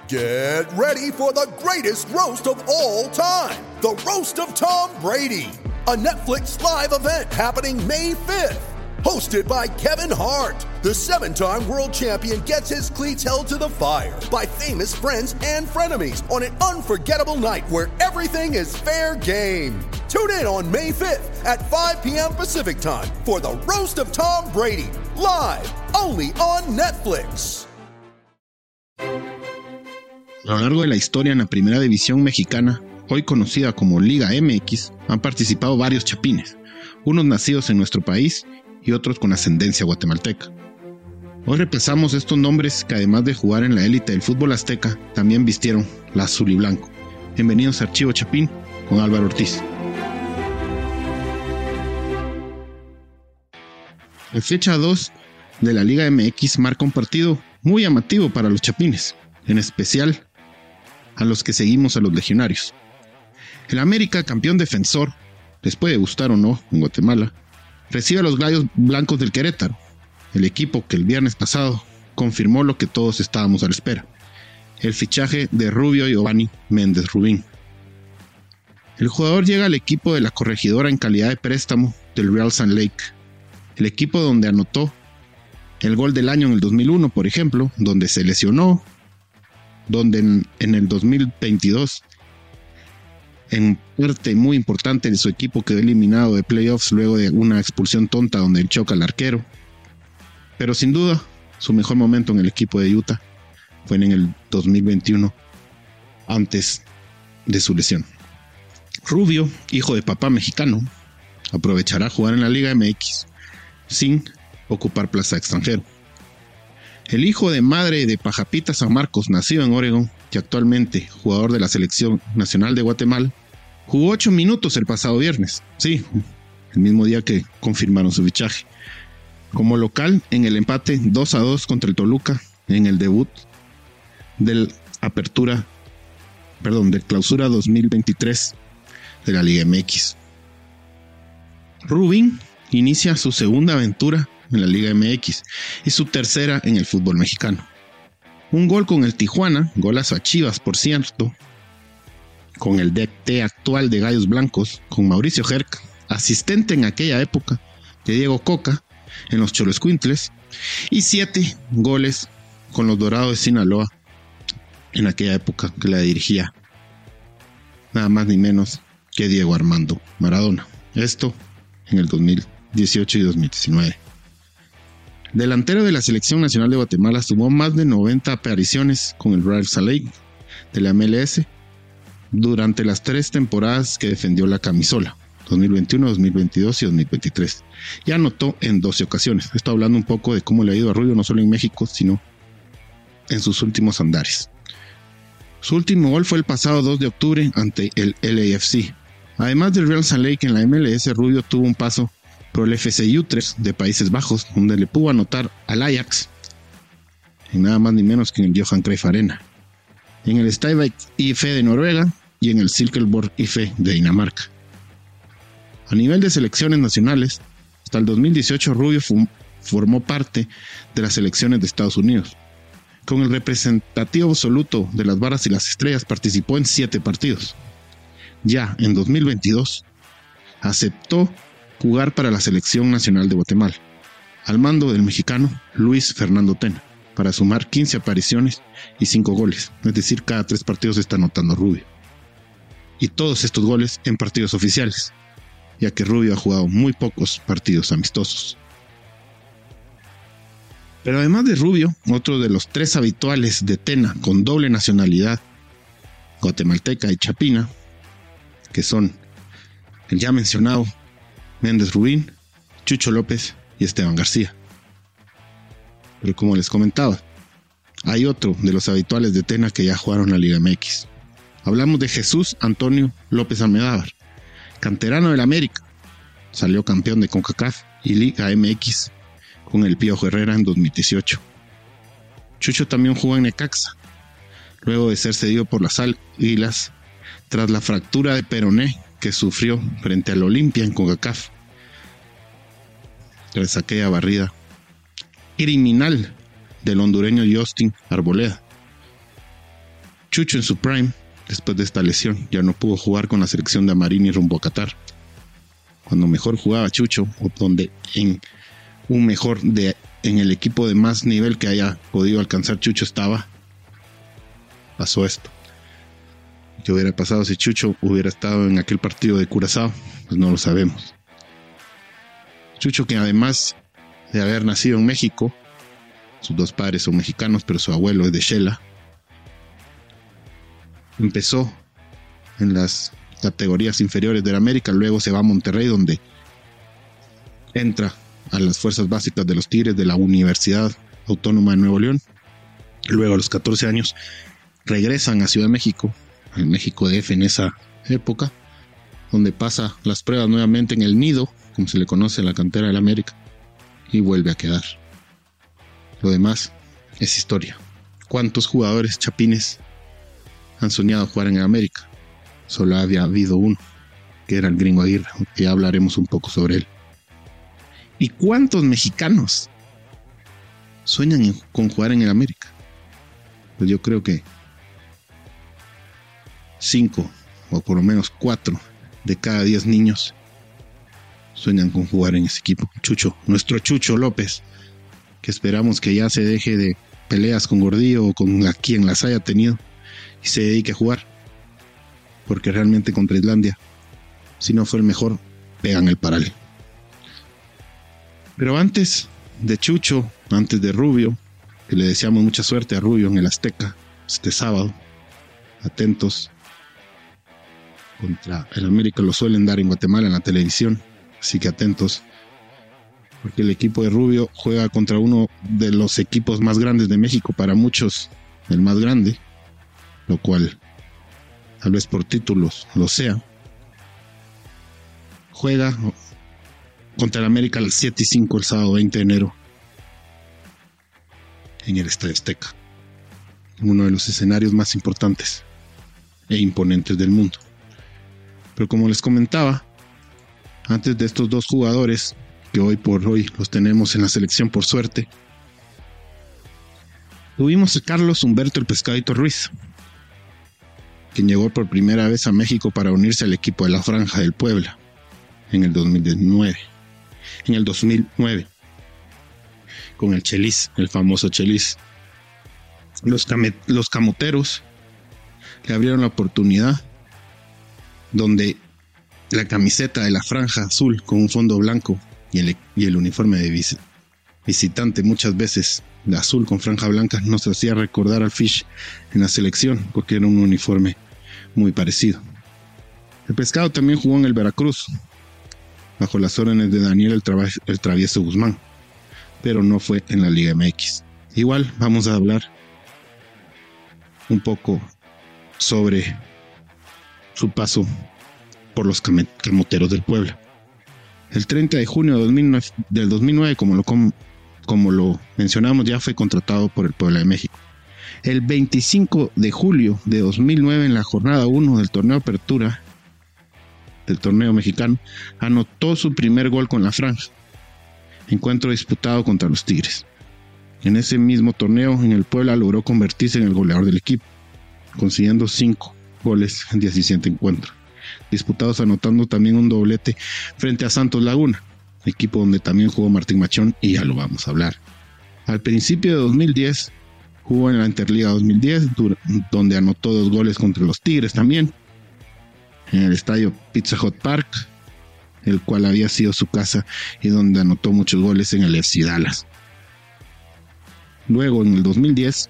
Get ready for the greatest roast of all time, the Roast of Tom Brady, a Netflix live event happening May 5th. Hosted by Kevin Hart, the 7-time world champion gets his cleats held to the fire by famous friends and frenemies on an unforgettable night where everything is fair game. Tune in on May 5th at 5 p.m. Pacific Time for the Roast of Tom Brady, live only on Netflix. A lo largo de la historia en la primera división mexicana, hoy conocida como Liga MX, han participado varios chapines, unos nacidos en nuestro país y otros con ascendencia guatemalteca. Hoy repasamos estos nombres que, además de jugar en la élite del fútbol azteca, también vistieron la azul y blanco. Bienvenidos a Archivo Chapín con Álvaro Ortiz. La fecha 2 de la Liga MX marca un partido muy llamativo para los chapines, en especial a los que seguimos a los legionarios. El América, campeón defensor, les puede gustar o no en Guatemala, recibe a los Gallos Blancos del Querétaro, el equipo que el viernes pasado confirmó lo que todos estábamos a la espera: el fichaje de Rubio Giovanni Méndez Rubín. El jugador llega al equipo de la Corregidora en calidad de préstamo del Real Salt Lake, el equipo donde anotó el gol del año en el 2001, por ejemplo, donde se lesionó, donde en el 2022, en parte muy importante de su equipo, quedó eliminado de playoffs luego de una expulsión tonta donde él choca al arquero. Pero sin duda, su mejor momento en el equipo de Utah fue en el 2021, antes de su lesión. Rubio, hijo de papá mexicano, aprovechará jugar en la Liga MX sin ocupar plaza extranjero. El hijo de madre de Pajapita San Marcos, nacido en Oregón y actualmente jugador de la Selección Nacional de Guatemala, jugó 8 minutos el pasado viernes, sí, el mismo día que confirmaron su fichaje, como local en el empate 2-2 contra el Toluca en el debut del clausura 2023 de la Liga MX. Rubín inicia su segunda aventura en la Liga MX y su tercera en el fútbol mexicano. Un gol con el Tijuana, golazo a Chivas por cierto, con el DT actual de Gallos Blancos, con Mauricio Jerc, asistente en aquella época de Diego Coca en los Xoloescuintles, y 7 goles con los Dorados de Sinaloa en aquella época que la dirigía nada más ni menos que Diego Armando Maradona. Esto en el 2018 y 2019. Delantero de la Selección Nacional de Guatemala, sumó más de 90 apariciones con el Real Salt Lake de la MLS durante las 3 temporadas que defendió la camisola, 2021, 2022 y 2023. Y anotó en 12 ocasiones. Estoy hablando un poco de cómo le ha ido a Rubio, no solo en México, sino en sus últimos andares. Su último gol fue el pasado 2 de octubre ante el LAFC. Además del Real Salt Lake en la MLS, Rubio tuvo un paso por el FC Utrecht de Países Bajos, donde le pudo anotar al Ajax en nada más ni menos que en el Johan Cruyff Arena, en el Stabæk IF de Noruega y en el Silkeborg IF de Dinamarca. A nivel de selecciones nacionales, hasta el 2018 Rubio formó parte de las selecciones de Estados Unidos. Con el representativo absoluto de las Barras y las Estrellas participó en 7 partidos. Ya en 2022 aceptó jugar para la Selección Nacional de Guatemala, al mando del mexicano Luis Fernando Tena, para sumar 15 apariciones y 5 goles, es decir, cada 3 partidos está anotando Rubio. Y todos estos goles en partidos oficiales, ya que Rubio ha jugado muy pocos partidos amistosos. Pero además de Rubio, otro de los 3 habituales de Tena con doble nacionalidad, guatemalteca y chapina, que son el ya mencionado Méndez Rubín, Chucho López y Esteban García. Pero como les comentaba, hay otro de los habituales de Tena que ya jugaron la Liga MX. Hablamos de Jesús Antonio López Almedávar, canterano del América, salió campeón de CONCACAF y Liga MX con el Piojo Herrera en 2018. Chucho también jugó en Necaxa, luego de ser cedido por las Águilas tras la fractura de peroné que sufrió frente al Olimpia en CONCACAF, tras aquella barrida criminal del hondureño Justin Arboleda. Chucho en su prime, después de esta lesión, ya no pudo jugar con la selección de Amarini rumbo a Qatar. Cuando mejor jugaba Chucho, o donde en el equipo de más nivel que haya podido alcanzar Chucho estaba, pasó esto. ¿Qué hubiera pasado si Chucho hubiera estado en aquel partido de Curazao? Pues no lo sabemos. Chucho, que además de haber nacido en México, sus dos padres son mexicanos, pero su abuelo es de Shela, empezó en las categorías inferiores del América, luego se va a Monterrey, donde entra a las fuerzas básicas de los Tigres de la Universidad Autónoma de Nuevo León. Luego, a los 14 años, regresan a Ciudad de México, al México DF en esa época, donde pasa las pruebas nuevamente en el Nido, como se le conoce en la cantera del América, y vuelve a quedar. Lo demás es historia. ¿Cuántos jugadores chapines han soñado jugar en el América? Solo había habido uno, que era el Gringo Aguirre, que ya hablaremos un poco sobre él. ¿Y cuántos mexicanos sueñan con jugar en el América? Pues yo creo que 5 o por lo menos 4 de cada 10 niños sueñan con jugar en ese equipo. Chucho, nuestro Chucho López, que esperamos que ya se deje de peleas con Gordillo o con quien las haya tenido y se dedique a jugar, porque realmente contra Islandia, si no fue el mejor, pegan el paral. Pero antes de Chucho, antes de Rubio, que le deseamos mucha suerte a Rubio en el Azteca este sábado, atentos, contra el América lo suelen dar en Guatemala en la televisión, así que atentos, porque el equipo de Rubio juega contra uno de los equipos más grandes de México, para muchos el más grande, lo cual tal vez por títulos lo sea. Juega contra el América a las 7:05 el sábado 20 de enero en el Estadio Azteca, en uno de los escenarios más importantes e imponentes del mundo. Pero como les comentaba, antes de estos dos jugadores, que hoy por hoy los tenemos en la selección por suerte, tuvimos a Carlos Humberto el Pescadito Ruiz, quien llegó por primera vez a México para unirse al equipo de la Franja del Puebla en el 2009. Con el Chelis, el famoso Chelis. Los camoteros le abrieron la oportunidad, donde la camiseta de la Franja azul con un fondo blanco y el uniforme de visitante, muchas veces de azul con franja blanca, nos hacía recordar al Fish en la selección, porque era un uniforme muy parecido. El Pescado también jugó en el Veracruz bajo las órdenes de Daniel el Travieso Guzmán, pero no fue en la Liga MX. Igual vamos a hablar un poco sobre su paso por los camoteros del Puebla. El 30 de junio del 2009, como lo mencionamos, ya fue contratado por el Puebla de México. El 25 de julio de 2009, en la jornada 1 del torneo Apertura del torneo mexicano, anotó su primer gol con la Franja, encuentro disputado contra los Tigres. En ese mismo torneo, en el Puebla logró convertirse en el goleador del equipo, consiguiendo 5 goles en 17 encuentros disputados, anotando también un doblete frente a Santos Laguna, equipo donde también jugó Martín Machón, y ya lo vamos a hablar. Al principio de 2010 jugó en la Interliga 2010, donde anotó 2 goles contra los Tigres también, en el estadio Pizza Hut Park, el cual había sido su casa y donde anotó muchos goles en el FC Dallas. Luego, en el 2010,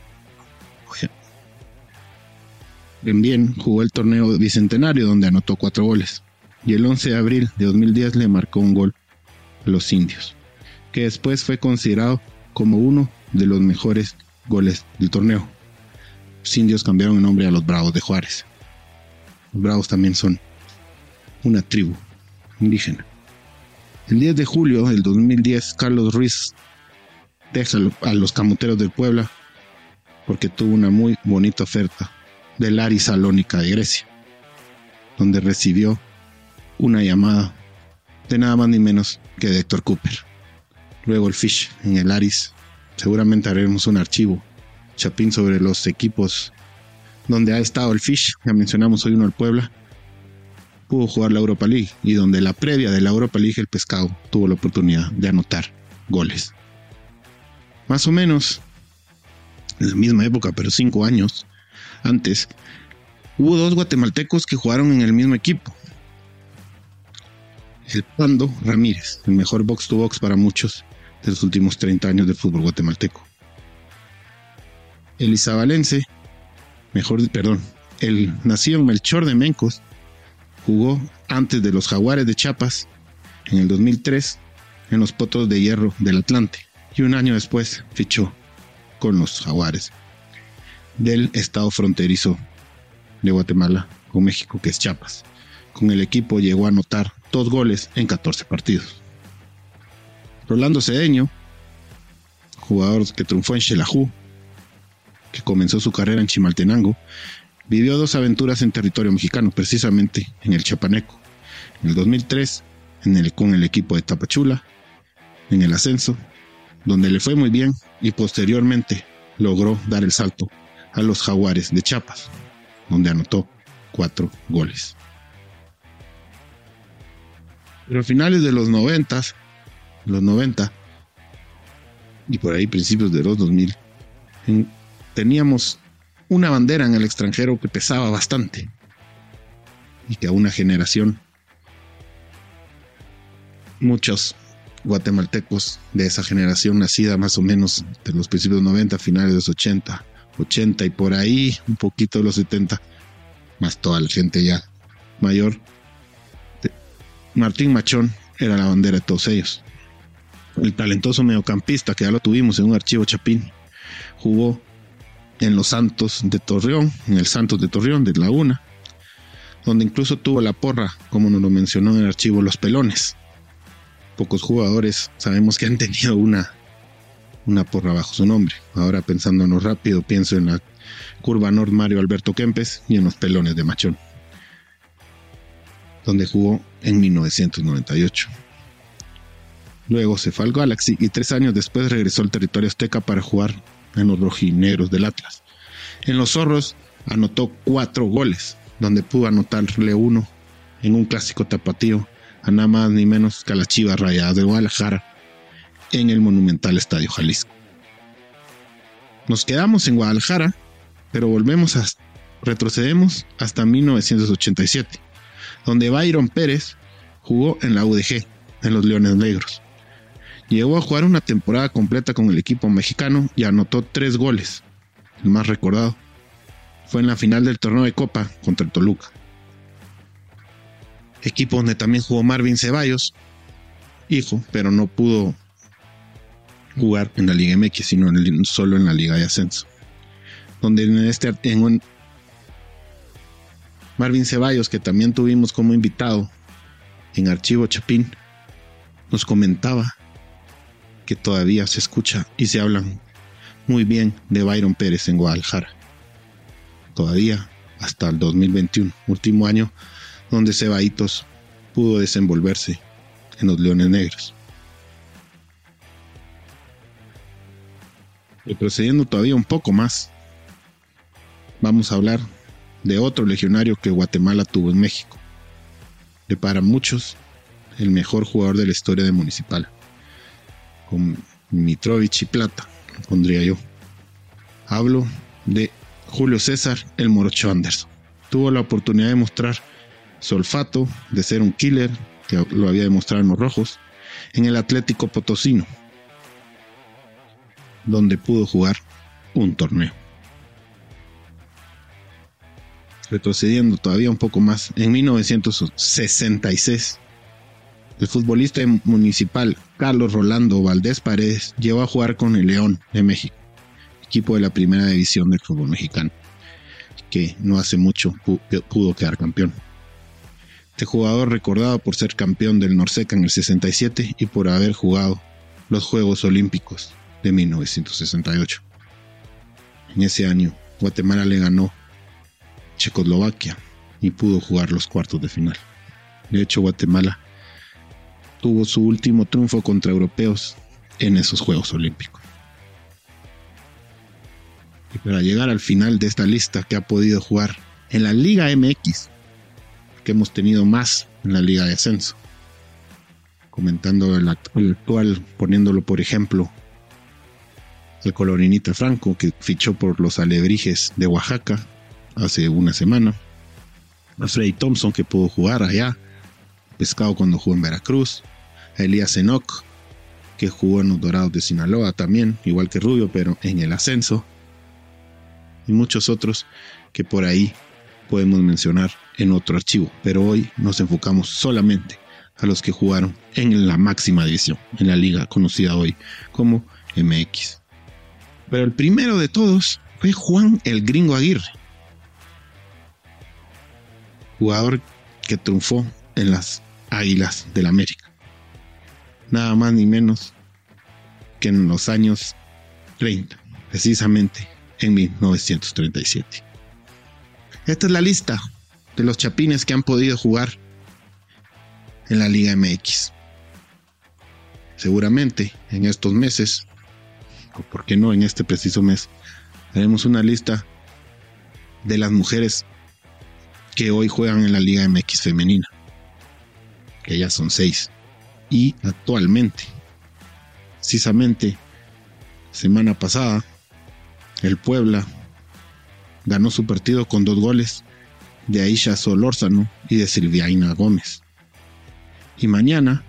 también jugó el torneo bicentenario, donde anotó 4 goles, y el 11 de abril de 2010 le marcó un gol a los Indios, que después fue considerado como uno de los mejores goles del torneo. Los Indios cambiaron el nombre a los Bravos de Juárez. Los Bravos también son una tribu indígena. El 10 de julio del 2010, Carlos Ruiz deja a los Camoteros del Puebla porque tuvo una muy bonita oferta del Aris Salónica de Grecia, donde recibió una llamada de nada más ni menos que de Héctor Cooper. Luego el Fish en el Aris. Seguramente haremos un archivo chapín sobre los equipos donde ha estado el Fish, ya mencionamos hoy uno al Puebla, pudo jugar la Europa League, y donde la previa de la Europa League el Pescado tuvo la oportunidad de anotar goles. Más o menos en la misma época, pero 5 años antes, hubo 2 guatemaltecos que jugaron en el mismo equipo. El Pando Ramírez, el mejor box to box para muchos de los últimos 30 años del fútbol guatemalteco. El Izabalense, el nacido en Melchor de Mencos, jugó antes de los Jaguares de Chiapas en el 2003 en los Potros de Hierro del Atlante, y un año después fichó con los Jaguares del estado fronterizo de Guatemala con México, que es Chiapas. Con el equipo llegó a anotar 2 goles en 14 partidos. Rolando Cedeño, jugador que triunfó en Xelajú, que comenzó su carrera en Chimaltenango, vivió 2 aventuras en territorio mexicano, precisamente en el Chiapaneco. En el 2003, con el equipo de Tapachula, en el ascenso, donde le fue muy bien, y posteriormente logró dar el salto a los Jaguares de Chiapas, donde anotó 4 goles. Pero a finales de los 90 y por ahí principios de los 2000, teníamos una bandera en el extranjero que pesaba bastante, y que a una generación, muchos guatemaltecos de esa generación nacida más o menos de los principios de los 90, finales de los 80 y por ahí un poquito de los 70, más toda la gente ya mayor, Martín Machón era la bandera de todos ellos. El talentoso mediocampista, que ya lo tuvimos en un archivo Chapín, jugó en los Santos de Torreón, en el Santos de Torreón de Laguna, donde incluso tuvo la porra, como nos lo mencionó en el archivo, Los Pelones. Pocos jugadores sabemos que han tenido una porra bajo su nombre. Ahora, pensándonos rápido, pienso en la Curva Nord Mario Alberto Kempes y en Los Pelones de Machón, donde jugó en 1998. Luego se fue al Galaxy y 3 años después regresó al territorio azteca para jugar en los rojinegros del Atlas. En los Zorros anotó 4 goles, donde pudo anotarle 1 en un clásico tapatío a nada más ni menos que a las Chivas Rayadas de Guadalajara en el monumental Estadio Jalisco. Nos quedamos en Guadalajara, pero retrocedemos hasta 1987, donde Byron Pérez jugó en la UDG, en los Leones Negros. Llegó a jugar una temporada completa con el equipo mexicano y anotó 3 goles. El más recordado fue en la final del torneo de Copa contra el Toluca, equipo donde también jugó Marvin Ceballos, hijo, pero no pudo jugar en la Liga MX, sino solo en la Liga de Ascenso, donde Marvin Ceballos, que también tuvimos como invitado en Archivo Chapín, nos comentaba que todavía se escucha y se hablan muy bien de Byron Pérez en Guadalajara, todavía hasta el 2021, último año donde Ceballitos pudo desenvolverse en los Leones Negros. Retrocediendo todavía un poco más, vamos a hablar de otro legionario que Guatemala tuvo en México, de para muchos el mejor jugador de la historia de Municipal, con Mitrovich y Plata, pondría yo. Hablo de Julio César El Morocho Anderson. Tuvo la oportunidad de mostrar su olfato, de ser un killer, que lo había demostrado en los Rojos, en el Atlético Potosino, donde pudo jugar un torneo. Retrocediendo todavía un poco más, en 1966, el futbolista Municipal Carlos Rolando Valdés Paredes llegó a jugar con el León de México, equipo de la primera división del fútbol mexicano, que no hace mucho pudo quedar campeón. Este jugador, recordado por ser campeón del Norseca en el 67 y por haber jugado los Juegos Olímpicos de 1968. En ese año, Guatemala le ganó Checoslovaquia y pudo jugar los cuartos de final. De hecho, Guatemala tuvo su último triunfo contra europeos en esos Juegos Olímpicos. Y para llegar al final de esta lista que ha podido jugar en la Liga MX, que hemos tenido más en la Liga de Ascenso, comentando el actual, poniéndolo por ejemplo, el Colorinita Franco, que fichó por los Alebrijes de Oaxaca hace una semana, a Freddy Thompson, que pudo jugar allá, Pescado cuando jugó en Veracruz, a Elías Enoch, que jugó en los Dorados de Sinaloa también, igual que Rubio, pero en el ascenso, y muchos otros que por ahí podemos mencionar en otro archivo, pero hoy nos enfocamos solamente a los que jugaron en la máxima división, en la liga conocida hoy como MX. Pero el primero de todos fue Juan el Gringo Aguirre, jugador que triunfó en las Águilas del América, nada más ni menos que en los años 30, precisamente en 1937. Esta es la lista de los chapines que han podido jugar en la Liga MX. Seguramente en estos meses, o por qué no en este preciso mes, haremos una lista de las mujeres que hoy juegan en la Liga MX femenina, que ya son 6. Y actualmente, precisamente, semana pasada, el Puebla ganó su partido con 2 goles de Aisha Solórzano y de Silviaina Gómez. Y mañana,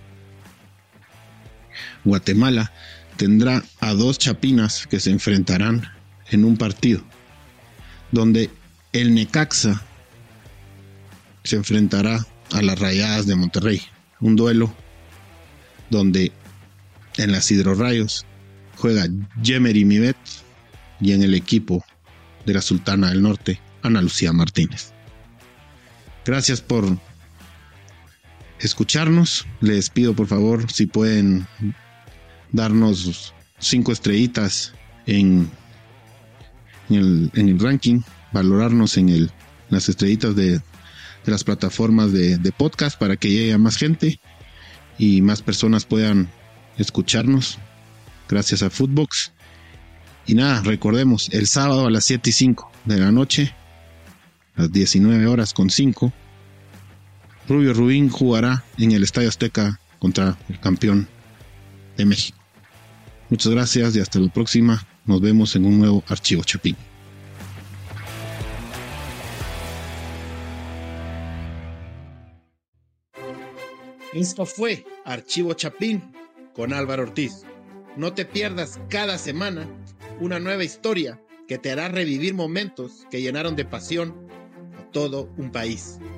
Guatemala tendrá a 2 chapinas que se enfrentarán en un partido, donde el Necaxa se enfrentará a las Rayadas de Monterrey. Un duelo donde en las Hidrorrayos juega Yemery Mivet y en el equipo de la Sultana del Norte, Ana Lucía Martínez. Gracias por escucharnos. Les pido por favor si pueden darnos 5 estrellitas en el ranking, valorarnos en las estrellitas de las plataformas de podcast para que llegue a más gente y más personas puedan escucharnos gracias a Footbox. Y nada, recordemos, el sábado a las 7:05 de la noche, las 19:05, Rubio Rubín jugará en el Estadio Azteca contra el campeón de México. Muchas gracias y hasta la próxima. Nos vemos en un nuevo Archivo Chapín. Esto fue Archivo Chapín con Álvaro Ortiz. No te pierdas cada semana una nueva historia que te hará revivir momentos que llenaron de pasión a todo un país.